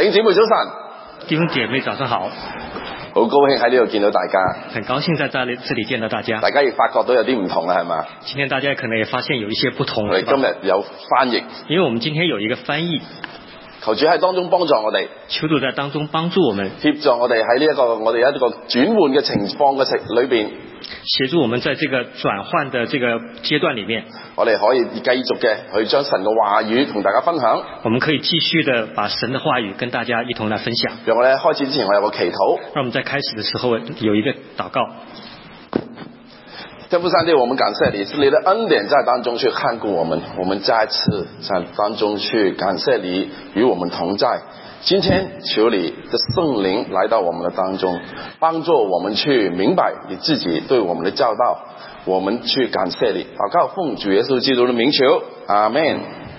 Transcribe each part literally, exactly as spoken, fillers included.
弟兄姊妹早晨， 弟兄姐妹早上好， 好高興喺呢度見到大家， 很高興在這裡這裡見到大家。 大家亦發覺到有啲唔同啦，係嘛？ 今天大家可能也發現有一些不同。 我哋今日有翻譯， 因為我們今天有一個翻譯， 求主喺當中幫助我哋， 求主在當中幫助我們， 協助我哋喺呢一個我哋一個轉換嘅情況嘅情裏邊， 協助我們在這個轉換的這個階段裡面， 我哋可以繼續嘅去將神嘅話語同大家分享。 我們可以繼續的把神的話語跟大家一同來分享。 讓我哋開始之前，我有個祈禱。 讓我們在開始的時候有一個禱告。 天父上帝，我們感謝你，是你的恩典在當中去看顧我們，我們再次在當中去感謝你與我們同在。今天求你的聖靈來到我們的當中，幫助我們去明白你自己對我們的教導，我們去感謝你。禱告奉主耶穌基督的名求，阿們。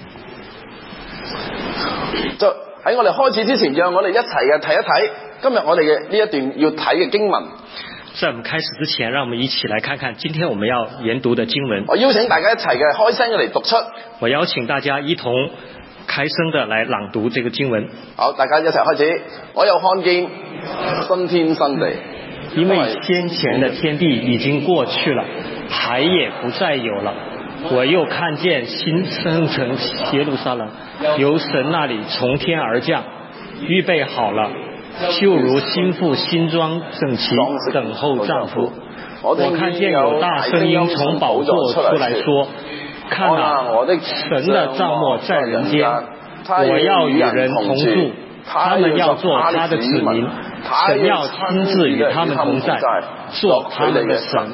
就喺我哋開始之前，讓我哋一齊嘅睇一睇今日我哋嘅呢一段要睇嘅經文。 在我們開始之前，讓我們一起來看看今天我們要研讀的經文。 我邀請大家一齊嘅開聲嘅嚟讀出。 我邀請大家一同開聲的來朗讀這個經文。 好，大家一齊開始。我又看見新天新地， 因為先前的天地已經過去了，海也不再有了。我又看見新生城耶路撒冷，由神那裡從天而降，預備好了，就如新婦新裝整齊，等候丈夫。我看見有大聲音從寶座出來說，看啊，神的帳幕在人間，我要與人同住，他們要做他的子民，神要親自與他們同在，做他們的神。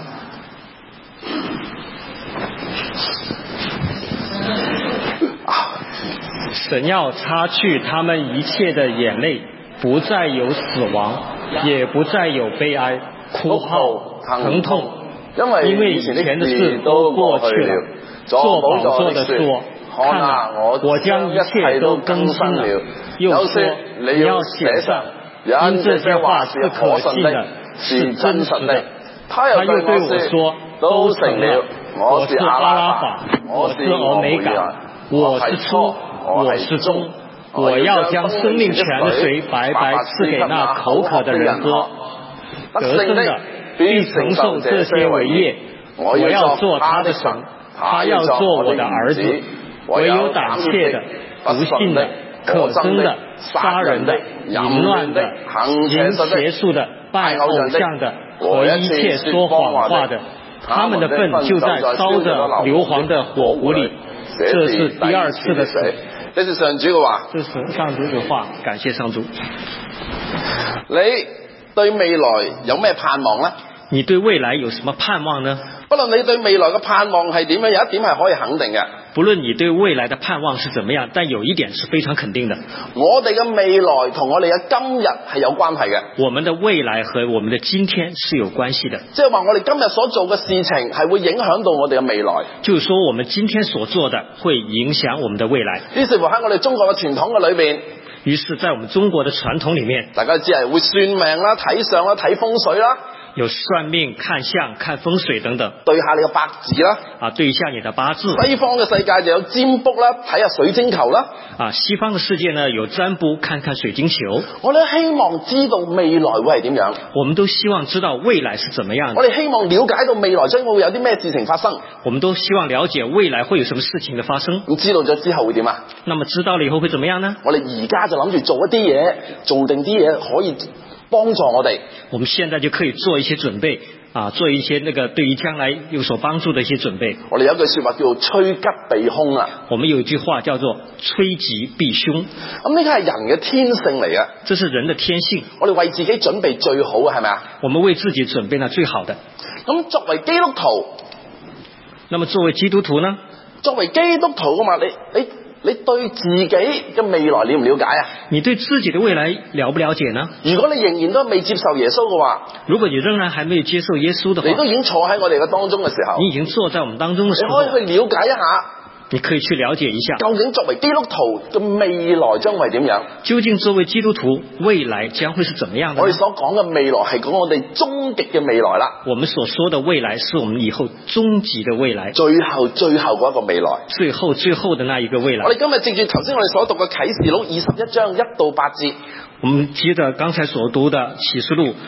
神要擦去他們一切的眼淚，不再有死亡，也不再有悲哀、哭號、疼痛，因為以前的事都過去了。做寶座的說，看啊，我將一切都更新了。又說，你要寫上，因這些話是可信的，是真實的。他又對我說，都成了。我是阿拉法，我是歐美嘎，我是初，我是終。我要將生命泉的水白白賜給那口渴的人喝。得勝的必承受這些為業，我要做他的神，他要做我的兒子。唯有膽怯的、不信的、可憎的、殺人的、淫亂的、行邪術的、拜偶像的和一切說謊話的，他們的份就在燒着硫磺的火湖裏。這是第二次的死。 這是上主嘅話， 這是上主嘅話，感謝上主。 你對未來有咩盼望呢？ 你對未來有什麼盼望呢？ 不論你對未來嘅盼望係點樣，有一點係可以肯定嘅。 不論你對未來的盼望是怎麼樣，但有一點是非常肯定的。 我哋嘅未來同我哋嘅今日係有關係嘅。 我們的未來和我們的今天是有關係的。 即係話我哋今日所做嘅事情係會影響到我哋嘅未來。 就是說我們今天所做的會影響我們的未來。 於是乎喺我哋中國嘅傳統嘅裏邊， 於是在我們中國的傳統裡面， 大家知係會算命啦、睇相啦、睇風水啦。 有算命、看相、看風水等等， 對下你嘅八字啦， 啊，對一下你的八字。 西方嘅世界就有占卜啦，睇下水晶球啦。 啊，西方嘅世界呢有占卜，看看水晶球。 我哋希望知道未來會係點樣。 我們都希望知道未來是怎麼樣的。 我哋希望了解到未來將會有啲咩事情發生。 我們都希望了解未來會有什麼事情的發生。 咁知道咗之後會點啊？ 那麼知道了以後會怎麼樣呢？ 我哋而家就諗住做一啲嘢，做定啲嘢可以幫助我哋。 我們現在就可以做一些準備。啊，做一些那個對於將來有所幫助的一些準備。 我哋有句說話叫做趨吉避凶啊。 我們有一句話叫做趨吉避凶。 咁呢個係人嘅天性嚟嘅。 這是人的天性。 我哋為自己準備最好嘅係咪啊？ 我們為自己準備那最好的。 咁作為基督徒， 那麼作為基督徒呢？ 作為基督徒嘅嘛，你你。你對自己嘅未來了唔了解啊？ 你對自己的未來了不了解呢？ 如果你仍然都未接受耶穌嘅話， 如果你仍然還沒有接受耶穌的話， 你都已經坐喺我哋嘅當中嘅時候， 你已經坐在我們當中嘅時候， 你可以去了解一下你可以去了解一下， 究竟作為基督徒嘅未來將會點樣？ 究竟作為基督徒未來將會是怎麼樣的？ 我哋所講嘅未來係講我哋終極嘅未來啦。 我們所說的未來是我們以後終極的未來， 最後最後嗰一個未來， 最後最後的那一個未來。 我哋今日藉住頭先我哋所讀嘅啟示錄二十一章一到八節， 我們接着剛才所讀的啟示錄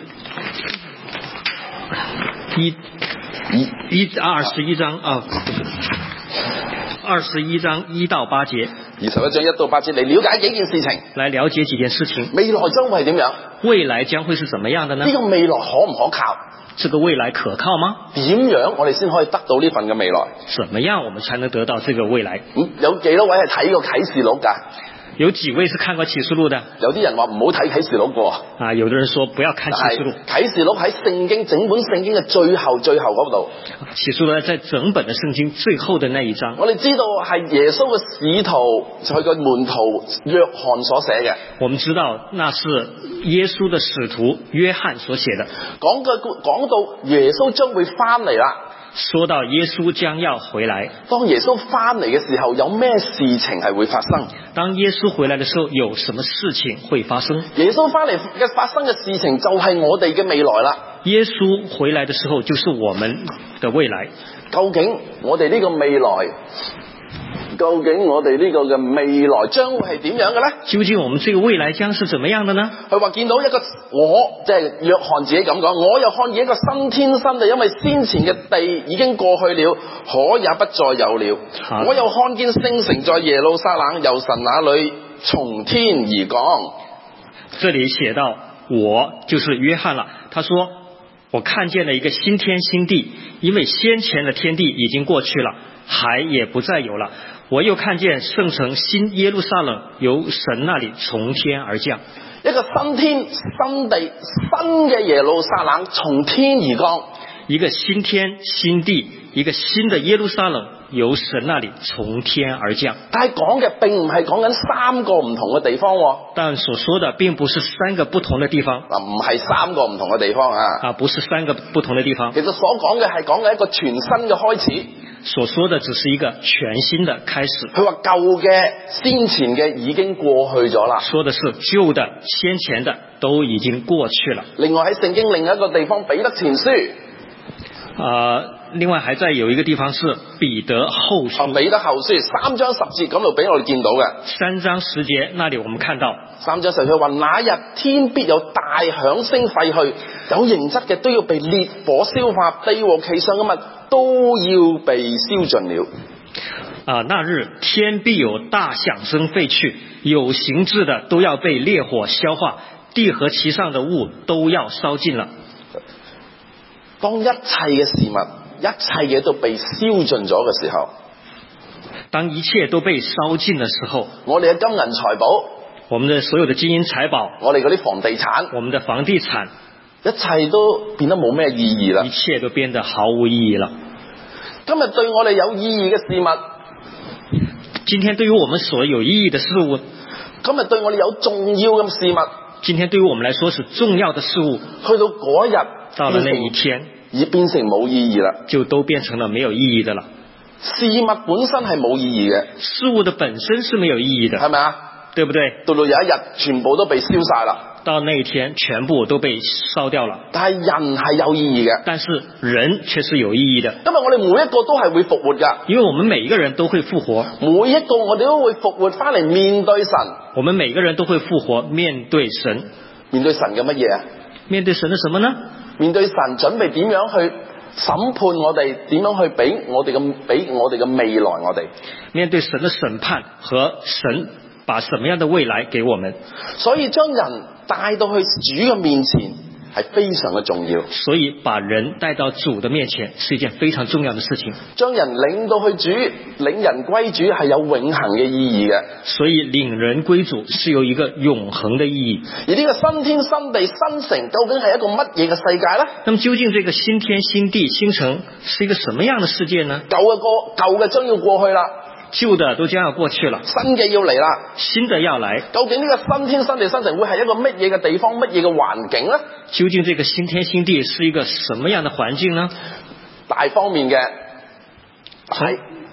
一一一二十一章啊。二十一章一到八節， 二十一章一到八節嚟了解幾件事情， 來了解幾件事情。 未來將會係點樣？ 未來將會是怎麼樣的呢？ 呢個未來可唔可靠？ 這個未來可靠嗎？ 點樣我哋先可以得到呢份嘅未來？ 怎麼樣我們才能得到這個未來？ 嗯，有幾多位係睇過啟示錄㗎？ 有幾位是看過啟示錄的？ 有啲人話唔好睇啟示錄喎。 啊，有的人說不要看啟示錄。 啟示錄喺聖經整本聖經嘅最後最後嗰度。 啟示錄在整本嘅聖經最後的那一章。 我哋知道係耶穌嘅使徒佢個門徒約翰所寫嘅。 我們知道那是耶穌的使徒約翰所寫的。 講嘅講到耶穌將會翻嚟啦。 說到耶穌將要回來， 當耶穌翻嚟嘅時候，有咩事情係會發生？ 當耶穌回來的時候，有什麼事情會發生？ 耶穌翻嚟嘅發生嘅事情就係我哋嘅未來啦。 耶穌回來的時候，就是我們的未來。 究竟我哋呢個未來？究竟我哋呢個嘅未來將會係點樣嘅呢？ 究竟我們這個未來將是怎麼樣的呢？ 佢話見到一個我，即係約翰自己咁講，我又看見一個新天新地，因為先前嘅地已經過去了，海也不再有了。啊、我又看見聖城在耶路撒冷，由神那裏從天而降。 這裏寫到我就是約翰了，他說我看見了一個新天新地，因為先前的天地已經過去了，海也不再有了。我又看見聖城新耶路撒冷由神那裏從天而降， 一個新天新地新嘅耶路撒冷從天而降， 一個新天新地，一個新的耶路撒冷由神那裏從天而降。 但係講嘅並唔係講緊三個唔同嘅地方， 但所說的並不是三個不同的地方， 嗱，唔係三個唔同嘅地方啊， 啊，不是三個不同的地方。 其實所講嘅係講緊一個全新嘅開始。 所說的只是一個全新的開始。 佢話舊嘅先前嘅已經過去咗啦。 說的是舊的先前的都已經過去了。 另外喺聖經另一個地方彼得前書， 呃，另外還在有一個地方是彼得後書。 啊，彼得後書三章十節咁就俾我哋見到嘅。 三章十節那裏我們看到， 三章十節話那日天必有大響聲廢去，有形質嘅都要被烈火燒化，地和其上嘅物都要被燒盡了。 啊，那日天必有大響聲廢去，有形質的都要被烈火消化，地和其上的物都要燒盡了。當一切嘅事物，一切嘢都被燒盡咗嘅時候，當一切都被燒盡的時候，我哋嘅金銀財寶，我們的所有的金銀財寶，我哋嗰啲房地產，我們的房地產，一切都變得冇咩意義啦，一切都變得毫無意義了。今日對我哋有意義嘅事物，今天對於我們所有意義的事物，今日對我哋有重要嘅事物，今天對於我們來說是重要的事物，去到嗰一日，到了那一天，已變成冇意義啦，就都變成了沒有意義的了。事物本身係冇意義嘅，事物的本身是沒有意義的，係咪啊？對不對？到到有一日，全部都被燒晒啦。到那一天，全部都被燒掉了。但係人係有意義嘅，但是人卻是有意義的。因為我哋每一個都係會復活噶，因為我們每一個人都會復活，每一個我哋都會復活翻嚟面對神。我們每個人都會復活面對神，面對神嘅乜嘢啊？面對神的什麼呢？面對神準備點樣去審判我哋，點樣去俾我哋嘅俾我哋嘅未來我哋？面對神的審判和神把什麼樣的未來給我們？所以將人帶到去主嘅面前係非常嘅重要。所以把人帶到主的面前是一件非常重要的事情。將人領到去主，領人歸主係有永恆嘅意義嘅。所以領人歸主是有一個永恆的意義。而呢個新天新地新城究竟係一個乜嘢嘅世界呢？那麼究竟這個新天新地新城是一個什麼樣的世界呢？舊嘅過，舊嘅將要過去啦。舊的都將要過去了，新嘅要嚟啦，新的要來。究竟呢個新天新地新城會係一個乜嘢嘅地方，乜嘢嘅環境呢？究竟這個新天新地是一個什麼樣的環境呢？大方面嘅，係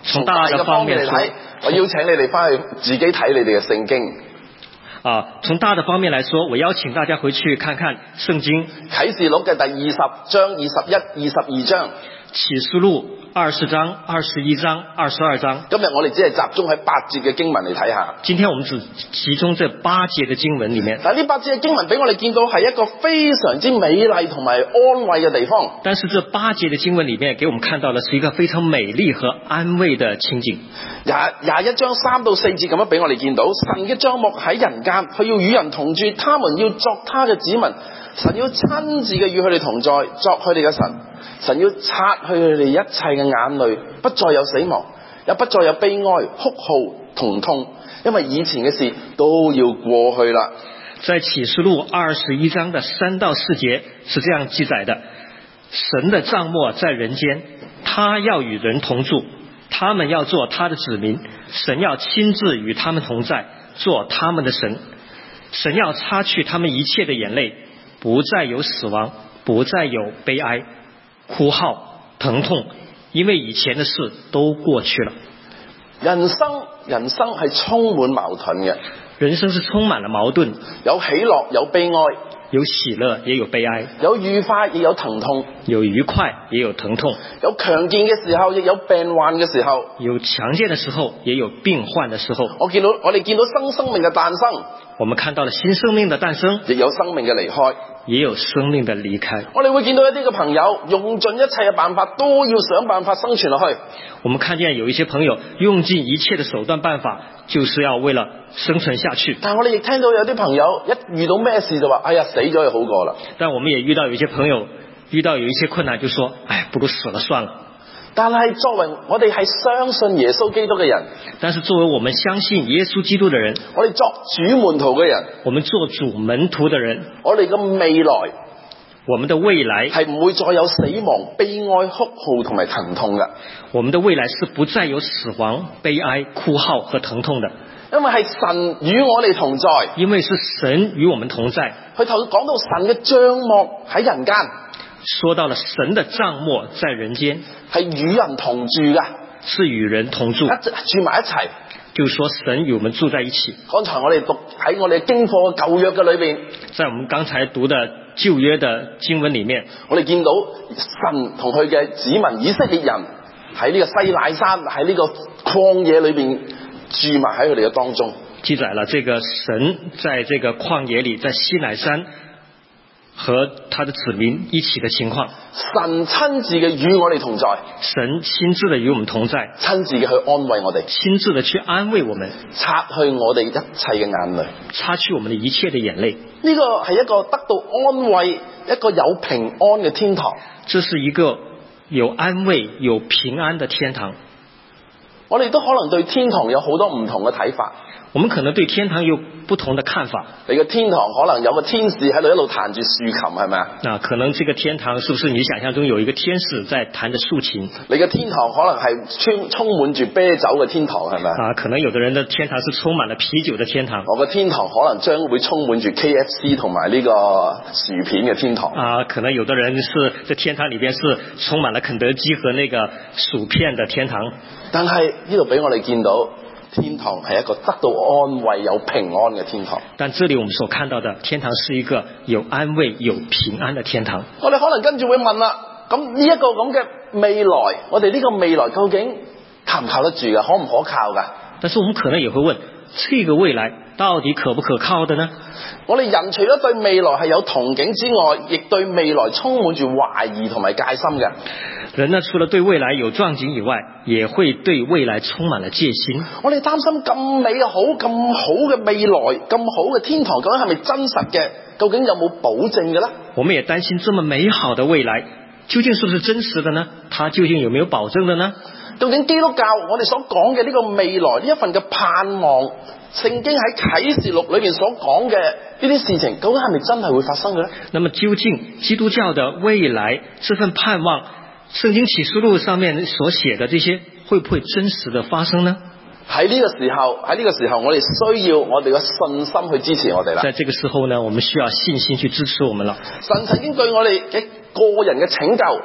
從大嘅方面嚟睇， 我邀請你哋翻去自己睇你哋嘅聖經。 啊，從大的方面來說，我邀請大家回去看看聖經。 啟示錄嘅第二十章、二十一、二十二章。 啟示錄二十章、二十一章、二十二章。 今日我哋只係集中喺八節嘅經文嚟睇下。 今天我們只集中這八節嘅經文裏面。 但係呢八節嘅經文俾我哋見到係一個非常之美麗同埋安慰嘅地方。 但是這八節嘅經文裏面，給我們看到的是一個非常美麗和安慰的情景。 廿廿一章三到四節咁樣俾我哋見到，神嘅帳幕喺人間，佢要與人同住，他們要作他嘅子民，神要親自嘅與佢哋同在，作佢哋嘅神。神要擦去佢哋一切嘅眼淚，不再有死亡，也不再有悲哀、哭號、疼痛，因為以前嘅事都要過去啦。 在啟示錄二十一章的三到四節是這樣記載的：神的帳幕在人間，他要與人同住，他們要做他的子民，神要親自與他們同在，做他們的神。神要擦去他們一切的眼淚，不再有死亡，不再有悲哀、哭號、疼痛，因為以前的事都過去了。 人生人生係充滿矛盾嘅， 人生是充滿了矛盾， 有喜樂有悲哀， 有喜樂也有悲哀， 有愉快也有疼痛， 有愉快也有疼痛， 有強健嘅時候亦有病患嘅時候， 有強健的時候也有病患的時候。 我見到我哋見到新生命嘅誕生， 我們看到了新生命的誕生， 亦有生命嘅離開， 也有生命的離開。 我哋會見到一啲嘅朋友用盡一切嘅辦法，都要想辦法生存落去。 我們看見有一些朋友用盡一切的手段辦法，就是要為了生存下去。 但我哋亦聽到有啲朋友一遇到咩事就話：哎呀，死咗就好過啦。 但我們也遇到有一些朋友遇到有一些困難就說：哎，不如死了算了。 但係作為我哋係相信耶穌基督嘅人， 但是作為我們相信耶穌基督的人， 我哋作主門徒嘅人， 我們做主門徒的人， 我哋嘅未來， 我們的未來係唔會再有死亡、悲哀、哭號同埋疼痛嘅。 我們的未來是不再有死亡、悲哀、哭號和疼痛的， 因為係神與我哋同在， 因為是神與我們同在。 佢頭講到神嘅帳幕喺人間， 說到了神的帳幕在人間， 係與人同住嘅， 是與人同住， 住埋一齊。 就是說神與我們住在一起。 剛才我哋讀喺我哋經課舊約嘅裏邊， 在我們剛才讀的舊約的經文裏面， 我哋見到神同佢嘅子民以色列人喺呢個西乃山，喺呢個曠野裏邊住埋喺佢哋嘅當中， 記載了這個神在這個曠野裏，在西乃山和他的子民一起的情況。 神親自嘅與我哋同在， 神親自的與我們同在， 親自嘅去安慰我哋， 親自的去安慰我們， 擦去我哋一切嘅眼淚， 擦去我們的一切的眼淚。 呢個係一個得到安慰、一個有平安嘅天堂。 這是一個有安慰、有平安的天堂。 我哋都可能對天堂有好多唔同嘅睇法。 我們可能對天堂有不同的看法。 你嘅天堂可能有個天使喺度一路彈住豎琴，係咪啊？ 那可能這個天堂是不是你想象中有一個天使在彈着豎琴？ 你嘅天堂可能係充充滿住啤酒嘅天堂，係咪啊？ 可能有的人的天堂是充滿了啤酒的天堂。 我嘅天堂可能將會充滿住 K F C 同埋呢個薯片嘅天堂。 啊，可能有的人是在天堂裏邊是充滿了肯德基和那個薯片的天堂。 但係呢度俾我哋見到，天堂係一個得到安慰有平安嘅天堂。 但這裏我們所看到的天堂是一個有安慰有平安的天堂。 我哋可能跟住會問啦，咁呢一個咁嘅未來，我哋呢個未來究竟靠唔靠得住噶？可唔可靠噶？ 但是我們可能也會問，這個未來到底可不可靠的呢？ 我哋人除咗對未來係有憧憬之外，亦對未來充滿住懷疑同埋戒心嘅。 人呢，除了對未來有壯景以外，也會對未來充滿了戒心。 我哋擔心咁美好、咁好嘅未來、咁好嘅天堂，究竟係咪真實嘅？究竟有冇保證嘅呢？ 我們也擔心這麼美好的未來，究竟是不是真實的呢？它究竟有沒有保證的呢？ 究竟基督教我哋所講嘅呢個未來呢一份嘅盼望，聖經喺啟示錄裏面所講嘅呢啲事情，究竟係咪真係會發生嘅呢？ 那麼究竟基督教的未來這份盼望，聖經啟示錄上面所寫的這些會不會真實的發生呢？ 喺呢個時候，喺呢個時候我哋需要我哋嘅信心去支持我哋啦。 在這個時候呢，我們需要信心去支持我們了。 神曾經對我哋嘅個人嘅拯救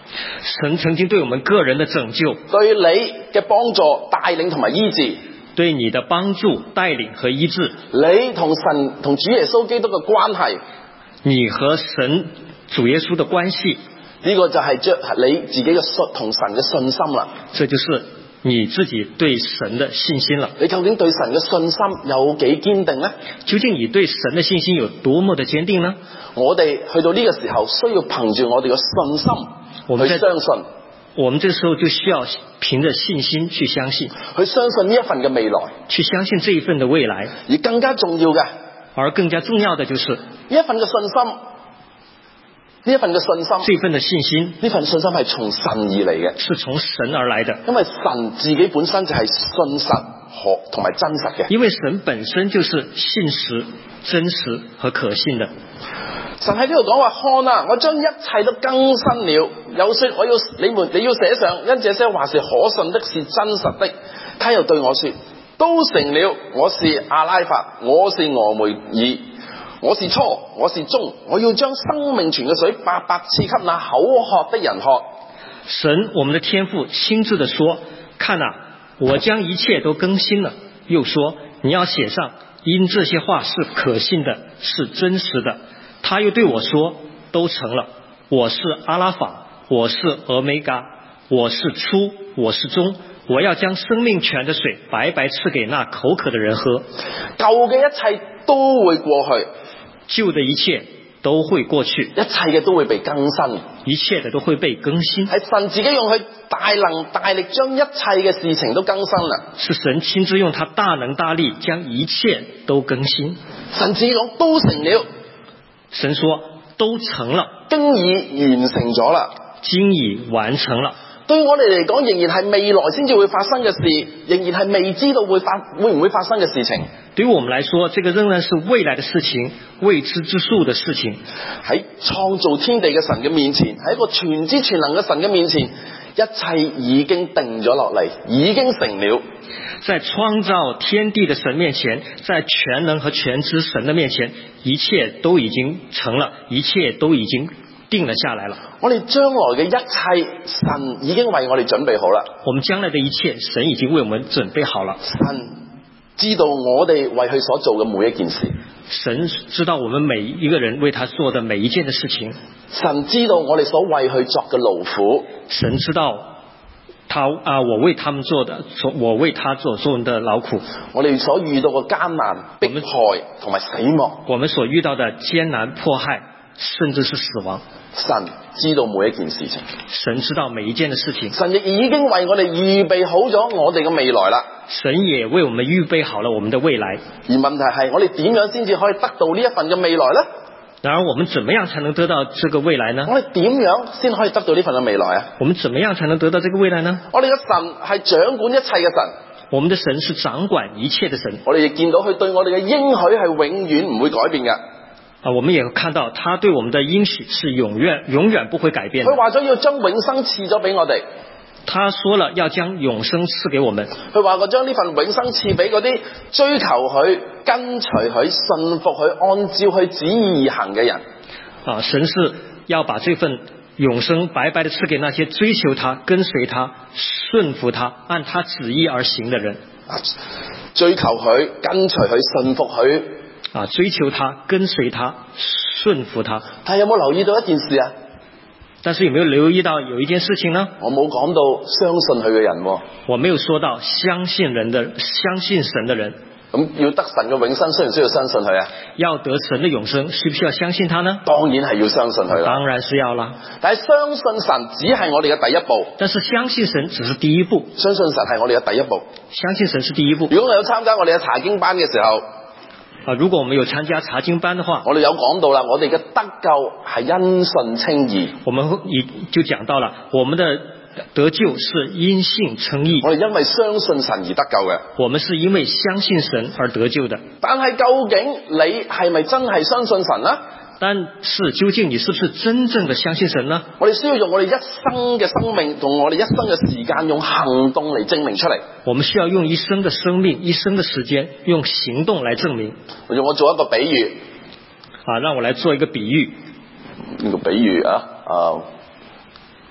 神曾經對我們個人的拯救， 對你嘅幫助、帶領同埋醫治， 對你的幫助、帶領和醫治， 你同神同主耶穌基督嘅關係， 你和神主耶穌的關係， 呢個就係將你自己嘅信同神嘅信心啦。 這就是你自己對神的信心了。 你究竟對神嘅信心有幾堅定呢？ 究竟你對神的信心有多麼的堅定呢？ 我哋去到呢個時候，需要憑住我哋嘅信心去相信。 我們這時候就需要憑着信心去相信， 去相信呢一份嘅未來， 去相信這一份的未來。 而更加重要嘅， 而更加重要的就是呢一份嘅信心。呢一份嘅信心， 這份的信心， 呢份信心係從神而嚟嘅， 是從神而來的。 因為神自己本身就係信實和同埋真實嘅。 因為神本身就是信實、真實和可信的。 神喺呢度講話，看啊，我將一切都更新了。有說我要你們你要寫上，因這些話是可信的，是真實的。他又對我說，都成了。我是阿拉法，我是俄梅爾。我是初，我是終，我要將生命泉嘅水白白賜給那口渴的人喝。 神，我們的天父親自的說，看啊，我將一切都更新了。又說，你要寫上，因這些話是可信的，是真實的。他又對我說，都成了。我是阿拉法，我是俄梅嘎，我是初，我是終，我要將生命泉的水白白賜給那口渴的人喝。 舊嘅一切都會過去， 舊的一切都會過去， 一切嘅都會被更新， 一切的都會被更新。 係神自己用佢大能大力將一切嘅事情都更新啦。 是神親自用他大能大力將一切都更新。 神自己講都成了， 神說都成了， 經已完成咗啦， 經已完成了。 對我哋嚟講，仍然係未來先至會發生嘅事，仍然係未知道會發會唔會發生嘅事情。 對於我們來說，這個仍然是未來的事情，未知之數的事情。 喺創造天地嘅神嘅面前，喺一個全知全能嘅神嘅面前，一切已經定咗落嚟，已經成了。 在創造天地的神面前，在全能和全知神的面前，一切都已經成了，一切都已經定了下來了。 我哋將來嘅一切，神已經為我哋準備好啦。 我們將來的一切，神已經為我們準備好了。 神知道我哋為佢所做嘅每一件事， 神知道我們每一個人為他做的每一件的事情。 神知道我哋所為佢作嘅勞苦， 神知道他啊，我為他們做的，我為他做做的勞苦， 我哋所遇到嘅艱難、迫害同埋死亡， 我們所遇到的艱難、迫害，甚至是死亡。 神知道每一件事情， 神知道每一件的事情， 神亦已經為我哋預備好咗我哋嘅未來啦。 神也為我們預備好了我們的未來。 而問題係，我哋點樣先至可以得到呢一份嘅未來呢？ 然而我們怎麼樣才能得到這個未來呢？ 我哋點樣先可以得到呢份嘅未來啊？ 我們怎麼樣才能得到這個未來呢？ 我哋嘅神係掌管一切嘅神， 我們的神是掌管一切的神。 我哋亦見到佢對我哋嘅應許係永遠唔會改變嘅。 啊，我們也看到他對我們的應許是永遠永遠不會改變的。 佢話咗要將永生賜咗俾我哋， 他說了要將永生賜給我們。 佢話過將呢份永生賜俾嗰啲追求佢、跟隨佢、信服佢、按照佢旨意而行嘅人。 啊，神是要把這份永生白白的賜給那些追求他、跟隨他、順服他、按他旨意而行的人。 啊，追求佢、跟隨佢、信服佢。 啊，追求他，跟隨他，順服他。 但係有冇留意到一件事啊？ 但是有沒有留意到有一件事情呢？ 我冇講到相信佢嘅人。 我沒有說到相信人的相信神的人。 咁要得神嘅永生，需唔需要相信佢啊？ 要得神的永生，需不需要相信他呢？ 當然係要相信佢啦。 當然是要啦。 但係相信神只係我哋嘅第一步。 但是相信神只是第一步。 相信神係我哋嘅第一步。 相信神是第一步。 如果我有參加我哋嘅查經班嘅時候， 啊，如果我們有參加查經班的話， 我哋有講到啦，我哋嘅得救係因信稱義。 我們已就講到了，我們的得救是因信稱義。 我哋因為相信神而得救嘅。 我們是因為相信神而得救的。 但係究竟你係咪真係相信神呢？ 但是究竟你是不是真正的相信神呢？ 我哋需要用我哋一生嘅生命同我哋一生嘅時間，用行動嚟證明出嚟。 我們需要用一生的生命、一生的時間，用行動來證明。 我用我做一個比喻， 啊，讓我來做一個比喻。 呢個比喻啊，啊，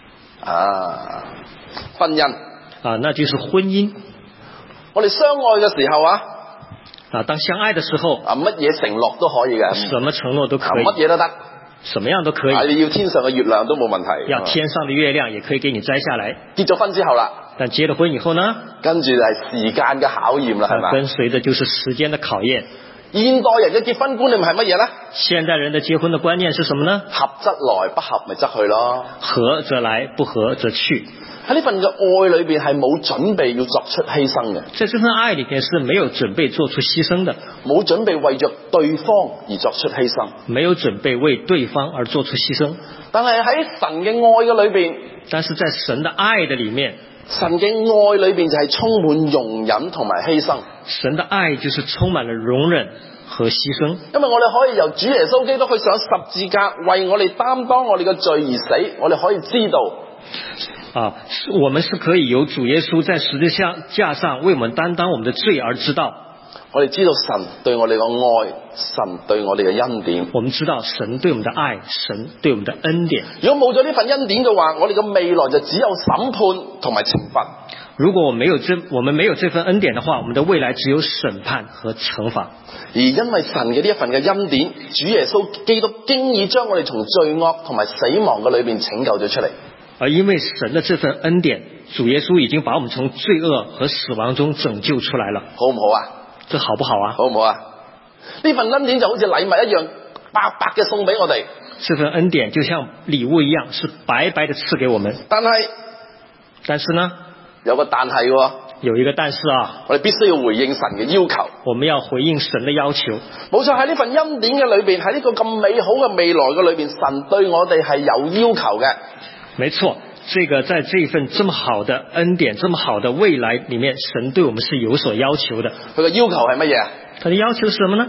啊，婚姻啊，那就是婚姻。 我哋相愛嘅時候啊， 啊，當相愛的時候， 啊乜嘢承諾都可以嘅， 什麼承諾都可以， 乜嘢都得， 什麼樣都可以。 啊，你要天上嘅月亮都冇問題， 要天上的月亮也可以給你摘下來。 結咗婚之後啦， 但結了婚以後呢， 跟住就係時間嘅考驗啦，係嘛？ 跟隨的就是時間的考驗。 現代人嘅結婚觀念係乜嘢咧？ 現代人的結婚的觀念是什麼呢？ 合則來，不合咪則去咯。 合則來，不合則去。 喺呢份嘅愛裏邊係冇準備要作出犧牲嘅。 在這份愛裏邊是沒有準備做出犧牲的。 冇準備為着對方而作出犧牲。 沒有準備為對方而做出犧牲。 但係喺神嘅愛嘅裏邊， 但是在神的愛的裏面， 神嘅愛裏邊就係充滿容忍同埋犧牲。 神的愛就是充滿了容忍和犧牲。 因為我哋可以由主耶穌基督去上十字架，為我哋擔當我哋嘅罪而死，我哋可以知道。 啊，我們是可以由主耶穌在十字架上為我們擔當我們的罪而知道。 我哋知道神對我哋嘅愛，神對我哋嘅恩典。 我們知道神對我們的愛，神對我們的恩典。 如果冇咗呢份恩典嘅話，我哋嘅未來就只有審判同埋懲罰。 如果我沒有這我們沒有這份恩典的話，我們的未來只有審判和懲罰。 而因為神嘅呢一份嘅恩典，主耶穌基督經已將我哋從罪惡同埋死亡嘅裏邊拯救咗出嚟。 而因為神的這份恩典，主耶穌已經把我們從罪惡和死亡中拯救出來了。 好唔好啊？ 這好不好啊？ 好唔好啊？呢份恩典就好似禮物一樣，白白嘅送俾我哋。 這份恩典就像禮物一樣，是白白的賜給我們。 但係， 但是呢？ 有個但係喎。 有一個但是啊， 我哋必須要回應神嘅要求。 我們要回應神的要求。 冇錯，喺呢份恩典嘅裏邊，喺呢個咁美好嘅未來嘅裏邊，神對我哋係有要求嘅。 沒錯，這個在這份這麼好的恩典、這麼好的未來裏面，神對我們是有所要求的。 佢嘅要求係乜嘢啊？ 他的要求是什麼呢？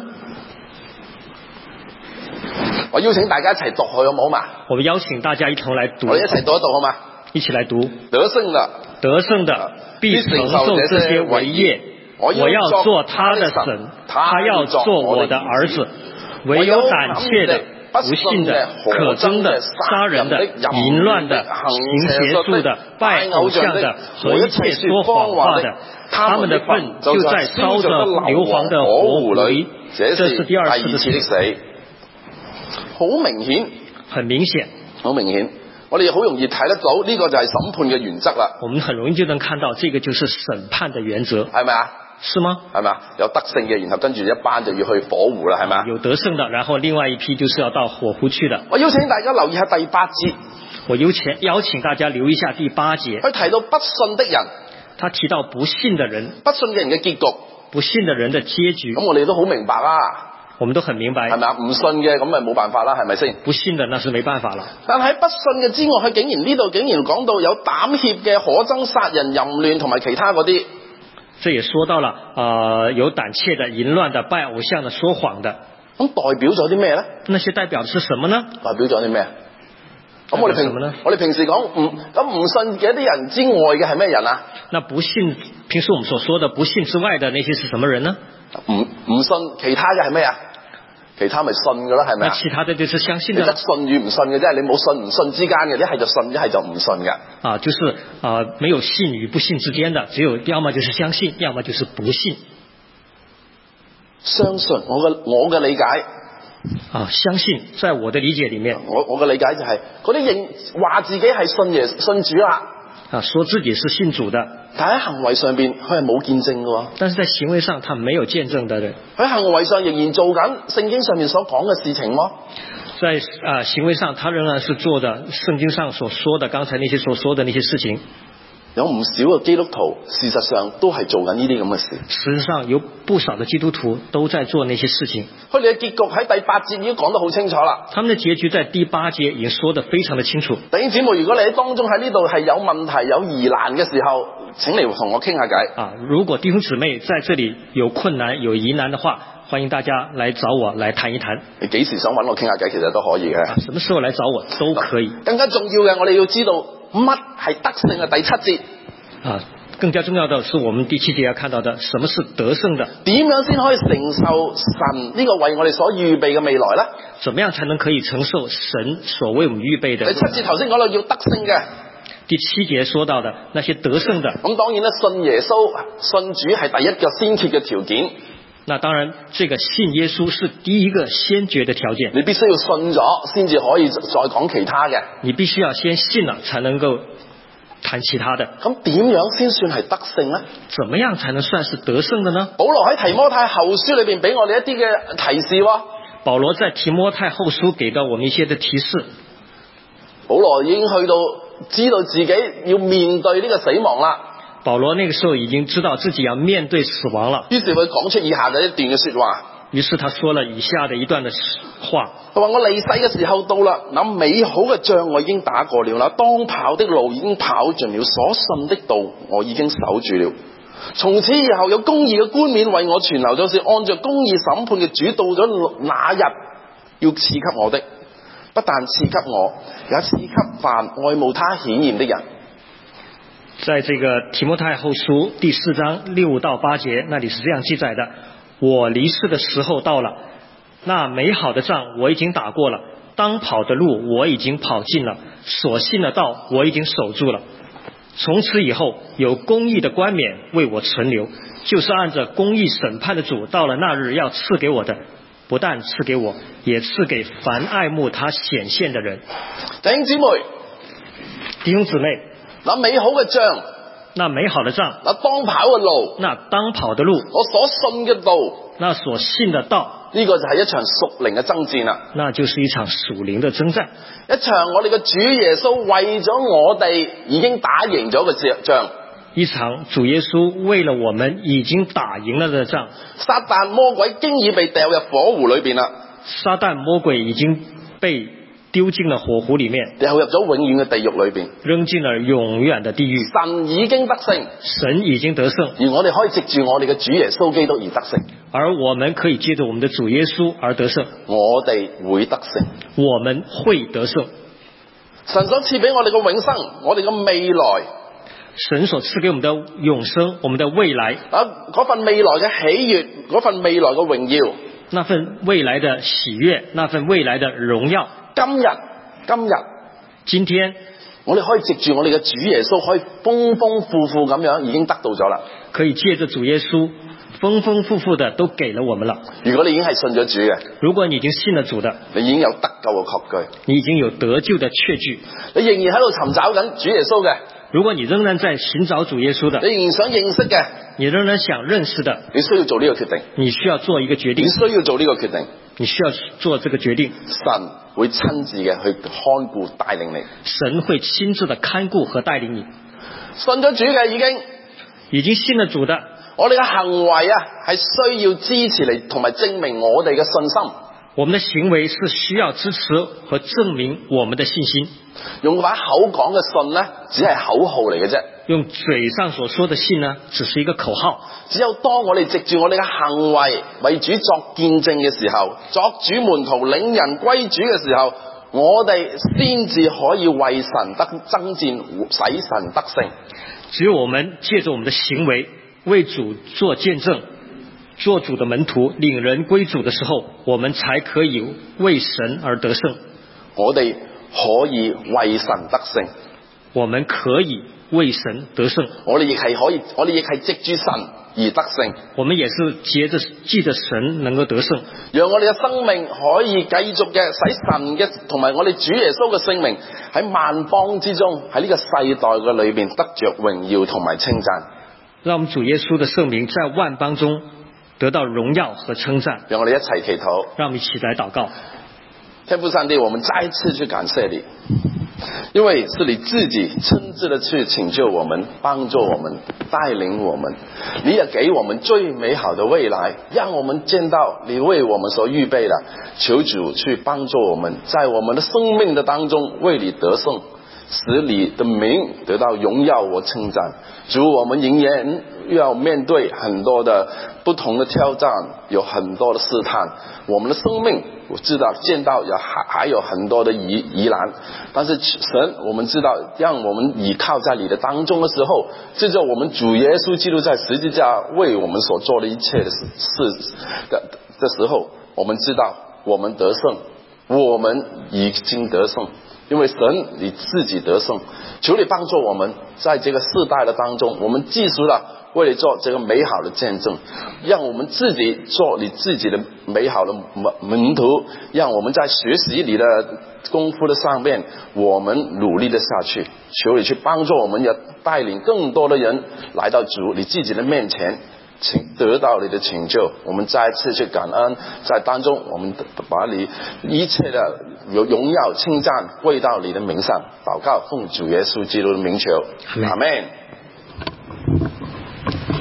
我邀請大家一齊讀去好唔好嘛？ 我們邀請大家一同來讀。 我哋一齊讀一讀好嘛？ 一起來讀。 得勝的， 得勝的必承受這些為業。我要做他的神，他要做我的兒子。唯有膽怯的、不信的、可憎的、殺人的、淫亂的、行邪術的、拜偶像的和一切說謊話的，他們的份就在燒着硫磺的火湖裏。這是第二次的死。 好明顯， 很明顯， 好明顯。我哋好容易睇得到呢、這個就係審判嘅原則啦。 我們很容易就能看到，這個就是審判的原則， 係咪啊？ 是嗎？ 係咪啊？有得勝嘅，然後跟住一班就要去火湖啦，係咪啊？ 有得勝的，然後另外一批就是要到火湖去的。 我邀請大家留意下第八節。 我邀請邀請大家留意一下第八節。 佢提到不信的人， 他提到不信的人， 不信嘅人嘅結局， 不信的人的結局。 咁我哋都好明白啦。 我們都很明白， 係咪啊？唔信嘅咁咪冇辦法啦，係咪先？ 不信的那是沒辦法了。 但係不信嘅之外，佢竟然呢度竟然講到有膽怯嘅、可憎、殺人、淫亂同埋其他嗰啲。 這也說到了，呃，有膽怯的、淫亂的、拜偶像的、說謊的。 咁代表咗啲咩咧？ 那些代表的是什麼呢？ 代表咗啲咩？咁我哋平我哋平時講唔咁唔信嘅一啲人之外嘅係咩人啊？ 那不信，平時我們所說的不信之外的那些是什麼人呢？ 唔唔信，其他嘅係咩啊？其他咪信噶啦，係咪啊？ 那其他的就是相信的。 你得信與唔信嘅啫，你冇信唔信之間嘅，一係就信，一係就唔信嘅。 啊，就是啊、呃，沒有信與不信之間的，只有要麼就是相信，要麼就是不信。 相信我嘅我嘅理解啊，相信在我的理解裏面， 我我嘅理解就係嗰啲認話自己係信耶信主啦。 啊，說自己是信主的， 但喺行為上邊佢係冇見證嘅。 但是在行為上他沒有見證的人， 喺行為上仍然做緊聖經上面所講嘅事情麼？ 在啊、呃、行為上他仍然是做的聖經上所說的剛才那些所說的那些事情。 有唔少嘅基督徒事實上都係做緊呢啲咁嘅事。 事實上有不少的基督徒都在做那些事情。 佢哋嘅結局喺第八節已經講得好清楚啦。 他們的結局在第八節已經說得非常的清楚。 弟兄姊妹，如果你喺當中喺呢度係有問題有疑難嘅時候，請嚟同我傾下偈。 啊，如果弟兄姊妹在這裡有困難有疑難的話，歡迎大家來找我來談一談。 你幾時想揾我傾下偈，其實都可以嘅。 啊，什麼時候來找我都可以。 更加重要嘅，我哋要知道乜係得勝嘅第七節。 啊，更加重要的是我們第七節要看到的，什麼是得勝的？ 點樣先可以承受神呢個為我哋所預備嘅未來呢？ 怎麼樣才能可以承受神所為我們預備的？ 第七節頭先講到要得勝嘅。 第七節說到的那些得勝的， 咁當然啦，信耶穌、信主係第一個先決嘅條件。 那當然，這個信耶穌是第一個先決的條件。 你必須要信咗，先至可以再講其他嘅。 你必須要先信了，才能夠談其他的。 咁點樣先算係得勝呢？ 怎麼樣才能算是得勝的呢？ 保羅喺提摩太後書裏邊俾我哋一啲嘅提示喎。 保羅在提摩太後書給到我們一些的提示。 保羅已經去到知道自己要面對呢個死亡啦。 保羅那個時候已經知道自己要面對死亡了。 於是佢講出以下嘅一段嘅說話。 於是他說了以下的一段的話。 佢話：我離世嘅時候到啦，那美好嘅仗我已經打過了啦，當跑的路已經跑盡了，所信的道我已經守住了。從此以後有公義嘅冠冕為我存留，就是按照公義審判嘅主到咗那日要賜給我的，不但賜給我，也賜給凡愛慕他顯現的人。 在這個提摩太後書第四章六到八節，那裡是這樣記載的：我離世的時候到了，那美好的仗我已經打過了，當跑的路我已經跑盡了，所信的道我已經守住了。從此以後有公義的冠冕為我存留，就是按着公義審判的主到了那日要賜給我的，不但賜給我，也賜給凡愛慕他顯現的人。 弟兄姊妹， 弟兄姊妹， 那美好嘅仗， 那美好的仗， 那當跑嘅路， 那當跑的路， 我所信嘅道， 那所信的道， 呢個就係一場屬靈嘅爭戰啦。 那就是一場屬靈的征戰， 一場我哋嘅主耶穌為咗我哋已經打贏咗嘅仗。 一場主耶穌為了我們已經打贏了的仗。 撒旦魔鬼經已被掉入火湖裏邊啦。 撒旦魔鬼已經被丟進了火湖裏面， 掉入咗永遠嘅地獄裏邊， 扔進了永遠的地獄。 神已經得勝， 神已經得勝， 而我哋可以藉住我哋嘅主耶穌基督而得勝。 而我們可以借着我們的主耶穌而得勝。 我哋會得勝， 我們會得勝。 神所賜俾我哋嘅永生，我哋嘅未來， 神所賜給我們的永生，我們的未來， 啊，嗰份未來嘅喜悅，嗰份未來嘅榮耀， 那份未來的喜悅，那份未來的榮耀。 今日，今日， 今天， 我哋可以藉住我哋嘅主耶穌，可以豐豐富富咁樣已經得到咗啦。 可以借着主耶穌，豐豐富富的都給了我們了。 如果你已經係信咗主嘅， 如果你已經信了主的， 你已經有得救嘅確據， 你已經有得救的確據。 你仍然喺度尋找緊主耶穌嘅， 如果你仍然在尋找主耶穌的， 你仍然想認識嘅， 你仍然想認識的， 你需要做呢個決定。 你需要做一個決定。 你需要做呢個決定。 你需要做這個決定。 神會親自嘅去看顧帶領你。 神會親自的看顧和帶領你。 信咗主嘅已經， 已經信了主的， 我哋嘅行為啊係需要支持嚟同埋證明我哋嘅信心。 我們的行為是需要支持和證明我們的信心。 用把口講嘅信呢，只係口號嚟嘅啫。 用嘴上所說的信呢，只是一個口號。 只有當我哋藉住我哋嘅行為為主作見證嘅時候，作主門徒領人歸主嘅時候，我哋先至可以為神得爭戰，使神得勝。 只有我們借着我們的行為為主做見證，做主的門徒領人歸主的時候，我們才可以為神而得勝。 我哋可以為神得勝， 我們可以為神得勝。我哋亦係可以， 我哋亦係藉住神而得勝。 我們也是接着記着神能夠得勝， 讓我哋嘅生命可以繼續嘅使神嘅同埋我哋主耶穌嘅聖名喺萬邦之中，喺呢個世代嘅裏邊得着榮耀同埋稱讚。 讓我們主耶穌的聖名在萬邦中得到榮耀和稱讚。 讓我哋一齊祈禱， 讓我們一起來禱告。 天父上帝，我們再一次去感謝你，因為是你自己親自的去拯救我們，幫助我們，帶領我們，你也給我們最美好的未來，讓我們見到你為我們所預備的。求主去幫助我們，在我們的生命的當中為你得勝，使你的名得到榮耀和稱讚。主，我們仍然要面對很多的不同的挑戰，有很多的試探，我們的生命我知道見到有還還有很多的疑疑難，但是神我們知道，讓我們倚靠在你的當中的時候，藉着我們主耶穌基督在十字架為我們所做的一切的事的的時候，我們知道我們得勝，我們已經得勝， 因为神你自己得胜。求你帮助我们在这个世代的当中，我们记住了为了做这个美好的见证，让我们自己做你自己的美好的门徒，让我们在学习你的功夫的上面我们努力的下去。求你去帮助我们，要带领更多的人来到主你自己的面前，请得到你的拯救。我们再一次去感恩，在当中我们把你一切的荣耀称赞归到你的名上。祷告奉主耶稣基督的名求，阿们。